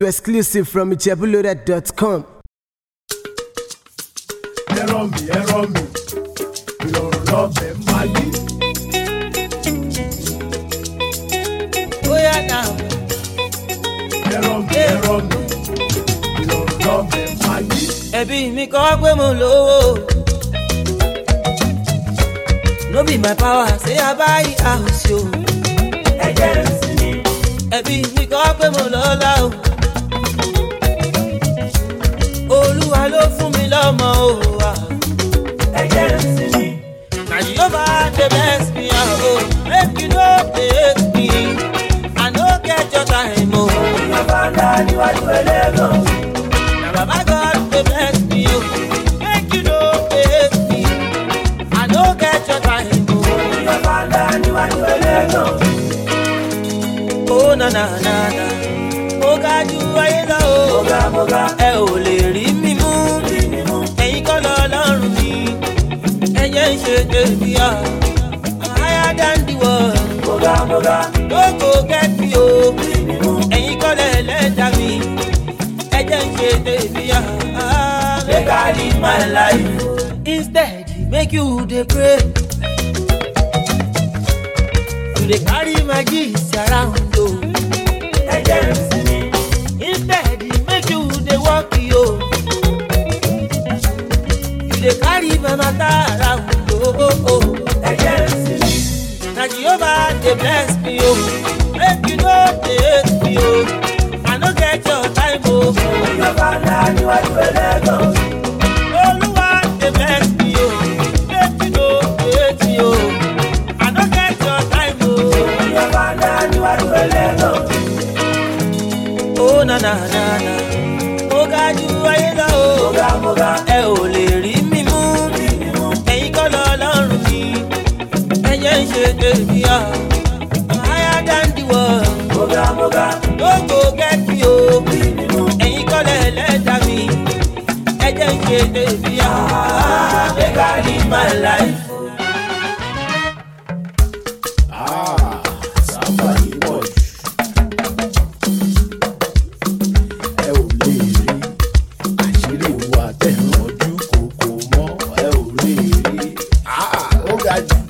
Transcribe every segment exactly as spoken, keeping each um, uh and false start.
Exclusive from ijebuloaded dot com. Ẹ̀rọ mi, ẹ̀rọ mi, ìrọ̀rùn lọ́bẹ̀ máa yí. Bóyá náà. Ẹ̀rọ mi, ẹ̀rọ mi, ìrọ̀rùn lọ́bẹ̀ máa yí. Ẹbí mi kọ́ pé mo lówó. No be my power, say I buy house yo. Ẹ jẹ́ ìsinmi. Ẹbí mi kọ́ pé mo lọ́lá o. Olúwa ló fún mi lọ́mọ o. Ẹ jẹ́ ìsinmi. Na Jehovah dey bless me o. Make you no hate me. I no get your time o. Bàbá ńlá níwájú ẹlẹ́gàn. Na Baba God dey bless me o. Make you no hate me. I no get your time o. Bàbá ńlá níwájú ẹlẹ́gàn. Oh na na na na. Mo ga ju ayé lọ o. Mọ̀gá mọ̀gá. Ẹ ò lè rí mi mú. Ẹ̀yin kọ́ lọ́lọ́run mi. Ẹyẹ ń ṣe tèmi à. I'm higher than the world. Mọ̀gá mọ̀gá. Don't go get me o. Ẹ̀yin kọ́ lẹ́lẹ́dà mi. Ẹyẹ ń ṣe tèmi à. Make I live my life. Instead, make you dey pray. You dey carry my gist around o. Ẹ jẹ́ ìsinmi. Instead, make you dey work yo. You dey carry my matter around o. Ẹ jẹ́ ìsinmi. Na Jehovah dey bless me o. Make you no dey hate me o. I no get your time o. Bàbá ńlá níwájú ẹlẹ́gàn. Olúwa dey bless me o. Make you no dey hate me o. I no get your time o. Bàbá ńlá níwájú ẹlẹ́gàn. Oh na na na na. Mo ga ju ayé lọ o. Mọ̀gá mọ̀gá. Ẹ ò lè rí mi mú. Ẹ̀yin kọ́ lọ́lọ́run mi. Ẹyẹ ń ṣe tèmi à. I'm higher than the world. Mọ̀gá mọ̀gá. Don't go get me o. Ẹ̀yin kọ́ lẹ́lẹ́dà mi. Ẹyẹ ń ṣe tèmi à. Make I live my life. Ah, sábà yìí pọ̀ jù. Ẹ ò lè rí àṣírí wa tẹ̀ràn ojú kòkò mọ́. Ẹ ò lè rí. Ah, ó ga jù.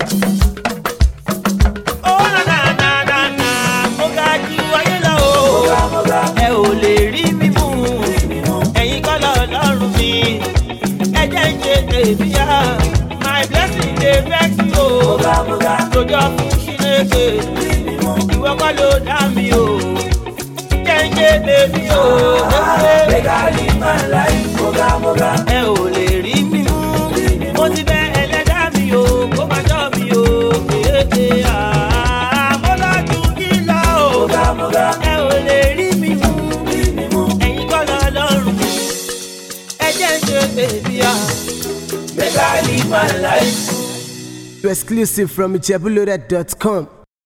Oh na na na na na. Mo ga ju ayé lọ o. Mọ̀gá mọ̀gá. Ẹ ò lè rí mi mú. Ẹ̀yin kọ́ lọ́lọ́run mi. Ẹyẹ ń ṣe tèmi à. My blessing dey vex you o. Mọ̀gá mọ̀gá. Lójó fún Ṣínéke. Ìwọ kọ́ ló dá mi o. Jẹ́ ń ṣe tèmi o. Make I live my life. Mọ̀gá mọ̀gá. Ẹ ò lè rí mi mú. Mo ti bẹ ẹlẹ́dá mi o. Kó máa ṣọ́ mi o. Kéèké à. Mo lọ́jú kí lọ o. Mọ̀gá mọ̀gá. Ẹ ò lè rí mi mú. Ẹ̀yin kọ́ lọ́lọ́run mi. Ẹ jẹ́ ń ṣe tèmi à. Make I live my life. Exclusive from ijebuloaded dot com.